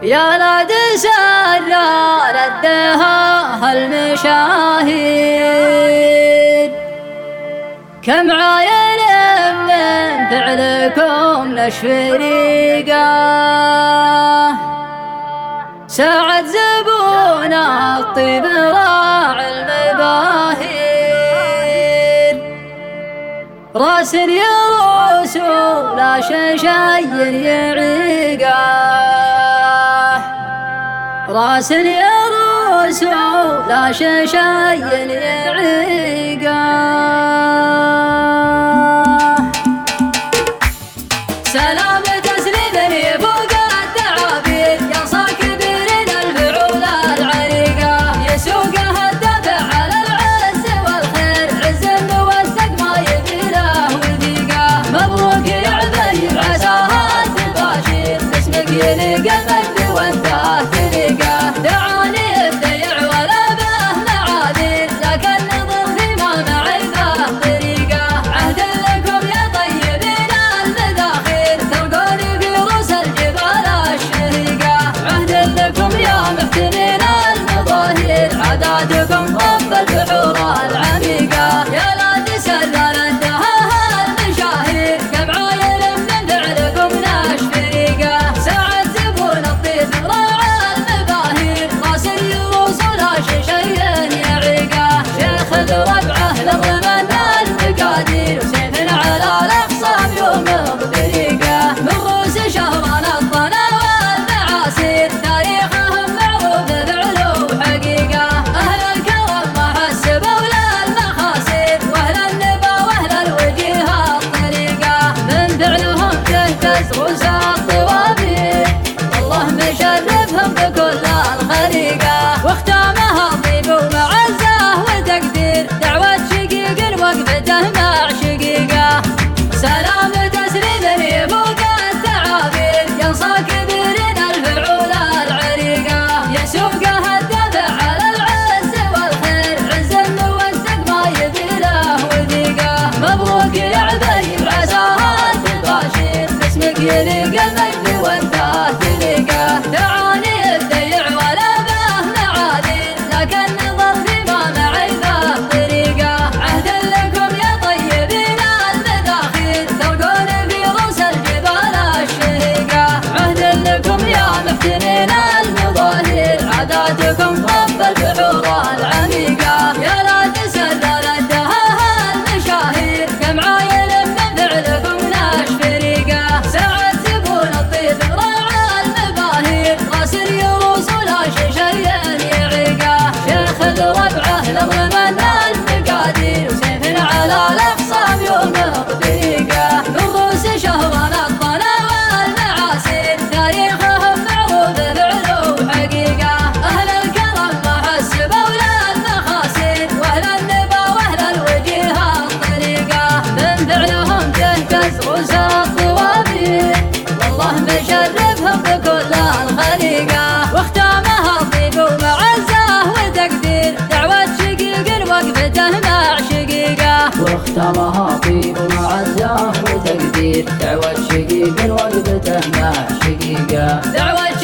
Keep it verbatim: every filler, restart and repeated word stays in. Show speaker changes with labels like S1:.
S1: يا لاد سرار الدها المشاهير، كم عاين من فعلكم نشف ريقه، ساعد زبون الطيب راعي المباهير، راس يروس لا شيء يعيقه، راس يروس لا شيء يعيقه. سلام تسليمني فوق التعابير، يا صاكبين الفعول العريقه، يسوقها الدفع على العز والخير، عز موثق ما يبي له وثيقه. مبروك يا عبير عساها تباشير، اسمك يليق المجد وانت تليقه. دعاني الديع ولا به معاذير، لكن نظر فيما معي ذا طريقه. عهد لكم يا طيبين المذاخير، تلقوني في رؤوس الجبال الشهيقه. عهد لكم يا محتمين المظاهر، عاداتكم طب البحور العميقه. يا لا تسلل الدهاها المشاهير، كم عايل من فعلكم نشف ريقه. ساعد زبون الطيب راعى المباهير، راس اليروس ولا شيء يعيقه. شيخ الربعه للضمن المقادير، وسيف على الاخصام يوم بطريقه. من رؤوس شهران الطنا والمعاصير، تاريخهم معروف فعله وحقيقه. اهل الكرم ما حسبوا للمخاسير، واهل النبا واهل الوجيه الطريقه. من فعلهم تهتز رؤوس الطوابير، والله مشرفهم بكل الخليقه. واختامها طيب ومعزه وتقدير، دعوه شقيق وقفته مع شقيقه. سلام تسليمني فوق التعابير، ينصى كبيرين الفعول العريقه. يسوقها الدفع على العز والخير، عز موثق ما يبي له وثيقه. مبروك يا عبير عساها تباشير، اسمك يليق المجد وانت تليقه. دعاني الديع ولا به معاذير، لكن نظر فيما معي ذا طريقه. عهد لكم يا طيبين المذاخير، تلقوني في رؤوس الجبال الشهيقه. عهد لكم يا محتمين المظاهر، عاداتكم طب البحور العميقه. يا لا تسلل الدهاها المشاهير، كم عايل من فعلكم نشف ريقه. ساعد زبون الطيب راعى المباهير، راس اليروس ولا شيء يعيقه. شيخ الربعه للضمن المقادير، وسيف على الاخصام يوم بطريقه. من رؤوس شهران الطنا والمعاصير، تاريخهم معروف فعله وحقيقه. اهل الكرم ما حسبوا للمخاسير، واهل النبا واهل الوجيه الطريقه. من فعلهم تهتز رؤوس الطوابير، والله مشرفهم بكل الخليقه. واختامها طيب ومعزه وتقدير، دعوه شقيق وقفته مع شقيقه.
S2: واختارها طيب ومعزه وتقدير، دعوة شقيق وقفته مع شقيقه.
S1: دعوه